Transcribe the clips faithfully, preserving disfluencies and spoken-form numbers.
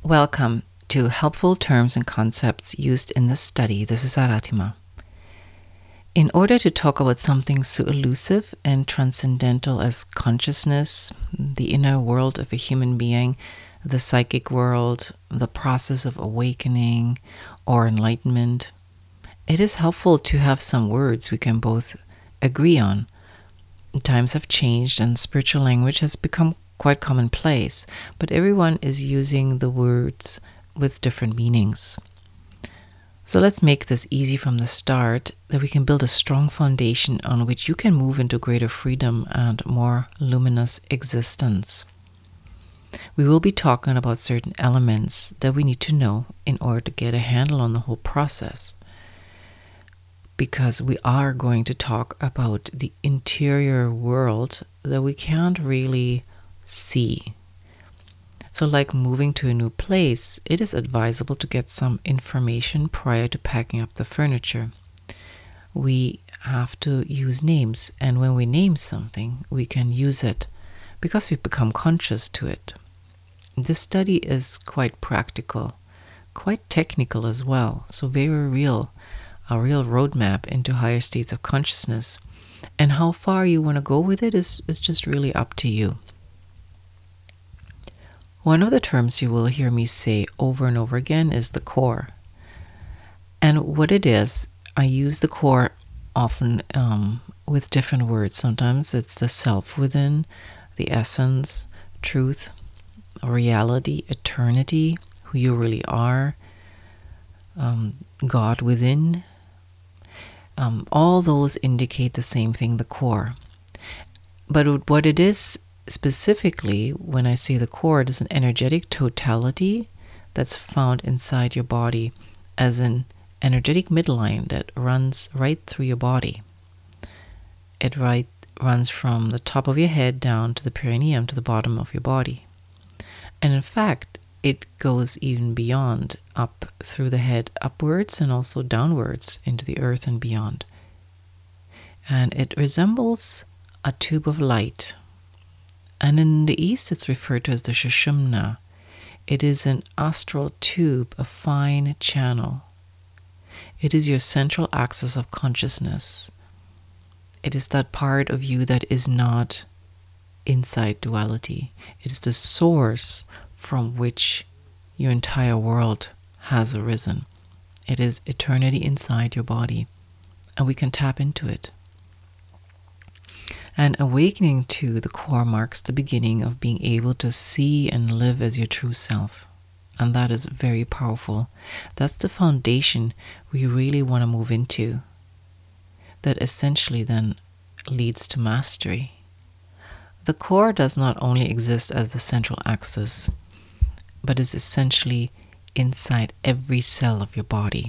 Welcome to Helpful Terms and Concepts Used in this Study. This is Aratima. In order to talk about something so elusive and transcendental as consciousness, the inner world of a human being, the psychic world, the process of awakening or enlightenment, it is helpful to have some words we can both agree on. Times have changed and spiritual language has become quite commonplace, but everyone is using the words with different meanings. So let's make this easy from the start, that we can build a strong foundation on which you can move into greater freedom and more luminous existence. We will be talking about certain elements that we need to know in order to get a handle on the whole process, because we are going to talk about the interior world that we can't really see. So like moving to a new place, it is advisable to get some information prior to packing up the furniture. We have to use names, and when we name something, we can use it because we become conscious to it. This study is quite practical, quite technical as well, so very real, a real roadmap into higher states of consciousness. And how far you want to go with it is, is just really up to you. One of the terms you will hear me say over and over again is the core. And what it is, I use the core often um, with different words. Sometimes it's the self within, the essence, truth, reality, eternity, who you really are, um, God within. Um, all those indicate the same thing, the core. But what it is specifically, when I say the core, it is an energetic totality that's found inside your body as an energetic midline that runs right through your body. It right runs from the top of your head down to the perineum, to the bottom of your body. And in fact, it goes even beyond, up through the head upwards and also downwards into the earth and beyond. And it resembles a tube of light. And in the East, it's referred to as the Sushumna. It is an astral tube, a fine channel. It is your central axis of consciousness. It is that part of you that is not inside duality. It is the source from which your entire world has arisen. It is eternity inside your body, and we can tap into it. And awakening to the core marks the beginning of being able to see and live as your true self. And that is very powerful. That's the foundation we really want to move into. That essentially then leads to mastery. The core does not only exist as the central axis, but is essentially inside every cell of your body.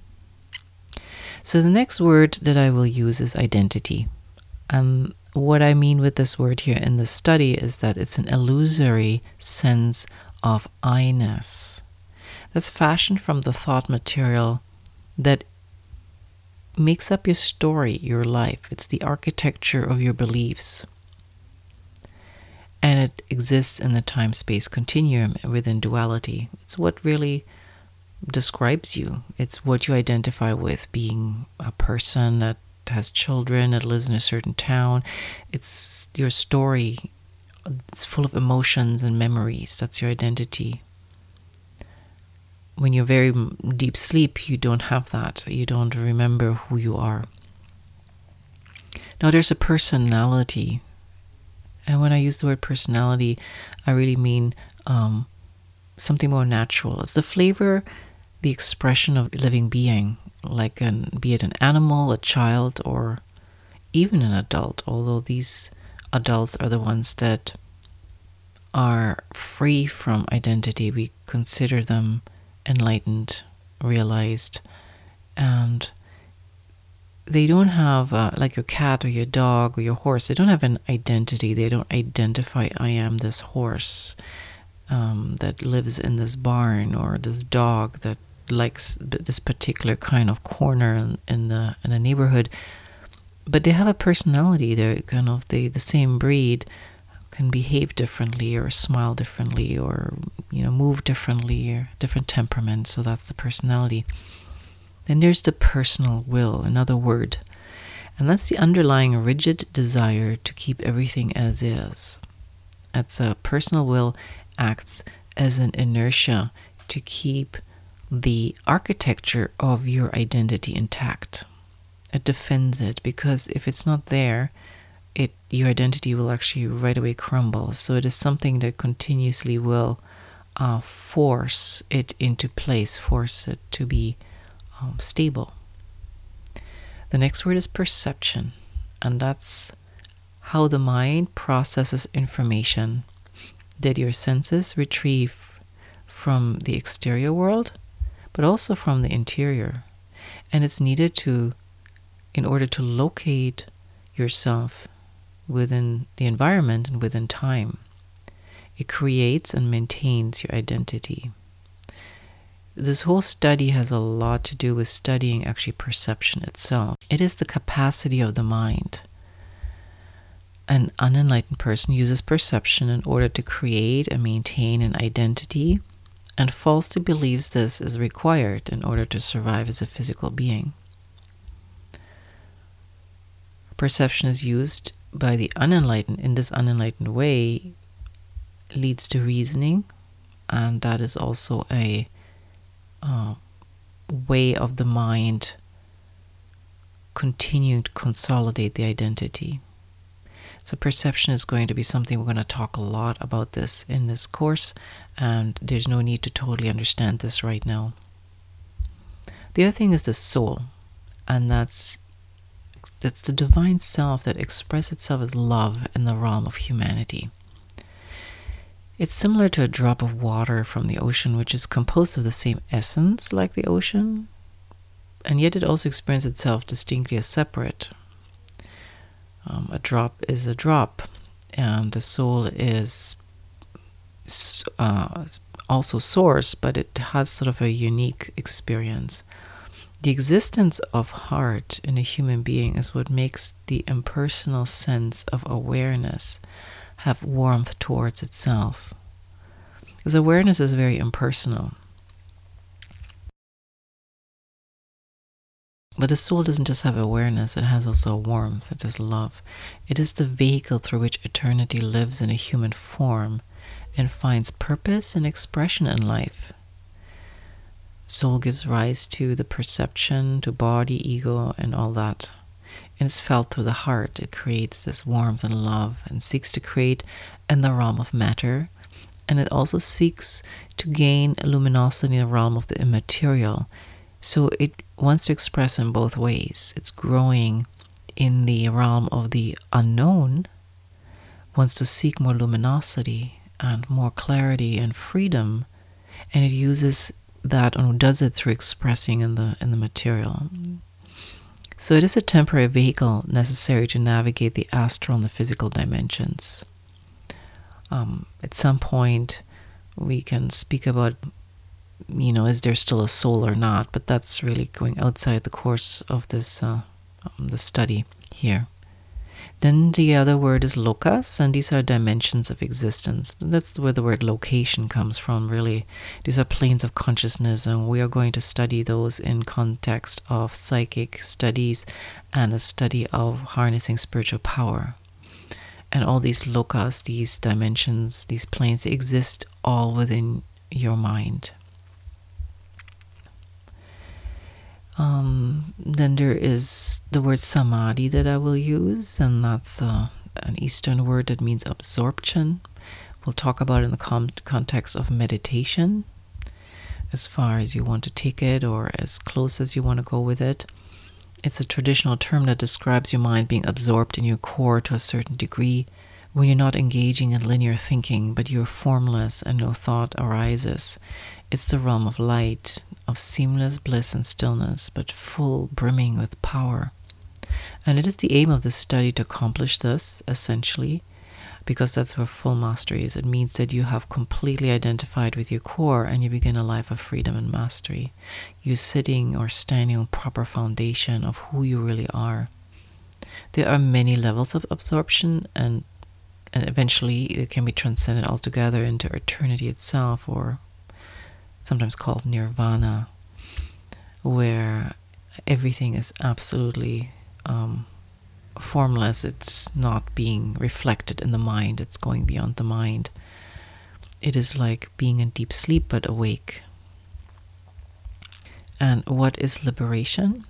So the next word that I will use is identity. And what I mean with this word here in the study is that it's an illusory sense of I-ness that's fashioned from the thought material that makes up your story, your life. It's the architecture of your beliefs. And it exists in the time-space continuum within duality. It's what really describes you. It's what you identify with, being a person that has children, that lives in a certain town. It's your story. It's full of emotions and memories. That's your identity. When you're very deep sleep, you don't have that. You don't remember who you are. Now there's a personality. And when I use the word personality, I really mean um, something more natural. It's the flavor, the expression of a living being, like an, be it an animal, a child, or even an adult, although these adults are the ones that are free from identity. We consider them enlightened, realized, and they don't have, uh, like your cat or your dog or your horse, they don't have an identity. They don't identify, I am this horse um, that lives in this barn, or this dog that likes this particular kind of corner in, in the in the neighborhood. But they have a personality. They're kind of the, the same breed, can behave differently or smile differently or, you know, move differently or different temperaments. So that's the personality. Then there's the personal will, another word. And that's the underlying rigid desire to keep everything as is. That's a personal will acts as an inertia to keep the architecture of your identity intact. It defends it, because if it's not there, it your identity will actually right away crumble. So it is something that continuously will uh, force it into place, force it to be um, stable. The next word is perception, and that's how the mind processes information that your senses retrieve from the exterior world, but also from the interior. And it's needed to, in order to locate yourself within the environment and within time. It creates and maintains your identity. This whole study has a lot to do with studying actually perception itself. It is the capacity of the mind. An unenlightened person uses perception in order to create and maintain an identity, and falsely believes this is required in order to survive as a physical being. Perception is used by the unenlightened in this unenlightened way, leads to reasoning, and that is also a uh, way of the mind continuing to consolidate the identity. So perception is going to be something we're going to talk a lot about this in this course, and there's no need to totally understand this right now. The other thing is the soul, and that's that's the divine self that expresses itself as love in the realm of humanity. It's similar to a drop of water from the ocean, which is composed of the same essence like the ocean, and yet it also experiences itself distinctly as separate. Um, a drop is a drop, and the soul is uh, also source, but it has sort of a unique experience. The existence of heart in a human being is what makes the impersonal sense of awareness have warmth towards itself. Because awareness is very impersonal. But the soul doesn't just have awareness, it has also warmth, it is love. It is the vehicle through which eternity lives in a human form and finds purpose and expression in life. Soul gives rise to the perception, to body, ego, and all that. And it's felt through the heart. It creates this warmth and love and seeks to create in the realm of matter. And it also seeks to gain luminosity in the realm of the immaterial. So it wants to express in both ways. It's growing in the realm of the unknown, wants to seek more luminosity and more clarity and freedom, and it uses that and does it through expressing in the in the material. So it is a temporary vehicle necessary to navigate the astral and the physical dimensions. Um, at some point, we can speak about, you know, is there still a soul or not? But that's really going outside the course of this uh, um, the study here. Then the other word is lokas, and these are dimensions of existence. That's where the word location comes from, really. These are planes of consciousness, and we are going to study those in context of psychic studies and a study of harnessing spiritual power. And all these lokas, these dimensions, these planes, they exist all within your mind. Um, then there is the word samadhi that I will use, and that's uh, an Eastern word that means absorption. We'll talk about it in the com- context of meditation, as far as you want to take it or as close as you want to go with it. It's a traditional term that describes your mind being absorbed in your core to a certain degree when you're not engaging in linear thinking, but you're formless and no thought arises. It's the realm of light, of seamless bliss and stillness, but full, brimming with power. And it is the aim of this study to accomplish this, essentially, because that's where full mastery is. It means that you have completely identified with your core and you begin a life of freedom and mastery. You're sitting or standing on proper foundation of who you really are. There are many levels of absorption, and and eventually it can be transcended altogether into eternity itself, or sometimes called nirvana, where everything is absolutely um, formless. It's not being reflected in the mind. It's going beyond the mind. It is like being in deep sleep but awake. And what is liberation?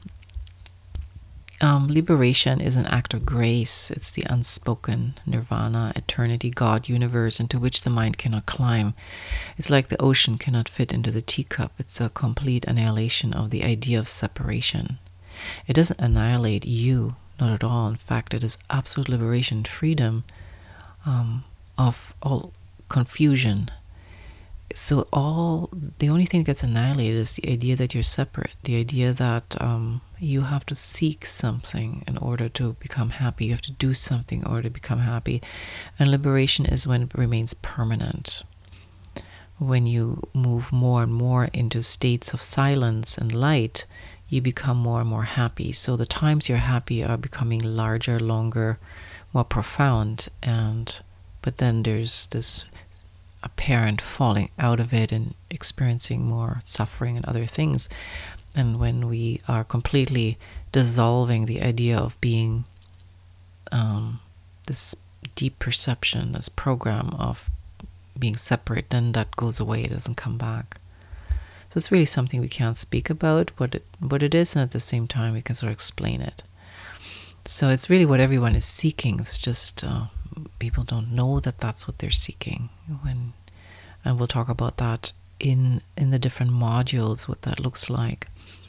Um, liberation is an act of grace. It's the unspoken nirvana, eternity, God, universe into which the mind cannot climb. It's like the ocean cannot fit into the teacup. It's a complete annihilation of the idea of separation. It doesn't annihilate you, not at all. In fact, it is absolute liberation, freedom um, of all confusion. So all the only thing that gets annihilated is the idea that you're separate, the idea that um, you have to seek something in order to become happy. You have to do something in order to become happy. And liberation is when it remains permanent. When you move more and more into states of silence and light, you become more and more happy. So the times you're happy are becoming larger, longer, more profound. And but then there's this apparent falling out of it and experiencing more suffering and other things. And when we are completely dissolving the idea of being um, this deep perception, this program of being separate, then that goes away. It doesn't come back. So it's really something we can't speak about what it what it is, and at the same time we can sort of explain it. So it's really what everyone is seeking. It's just uh, people don't know that that's what they're seeking. When, and we'll talk about that in in the different modules, what that looks like.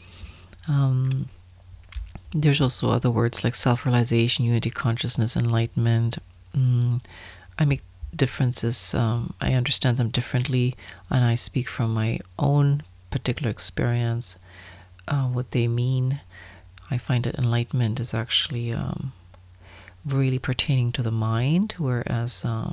Um, there's also other words like self-realization, unity, consciousness, enlightenment. Mm, I make differences. Um, I understand them differently, and I speak from my own particular experience, uh, what they mean. I find that enlightenment is actually um, really pertaining to the mind, whereas uh,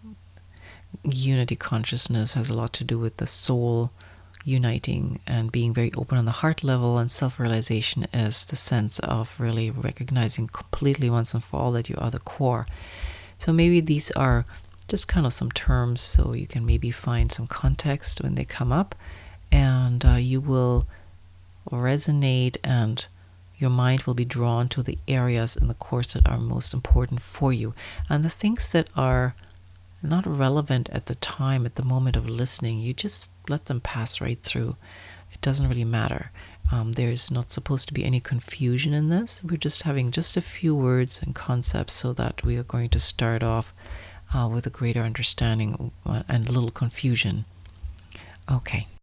unity consciousness has a lot to do with the soul uniting and being very open on the heart level, and self-realization is the sense of really recognizing completely once and for all that you are the core. So maybe these are just kind of some terms, so you can maybe find some context when they come up, and uh, you will resonate, and your mind will be drawn to the areas in the course that are most important for you. And the things that are not relevant at the time, at the moment of listening, you just let them pass right through. It doesn't really matter. Um, there's not supposed to be any confusion in this. We're just having just a few words and concepts so that we are going to start off uh, with a greater understanding and a little confusion. Okay,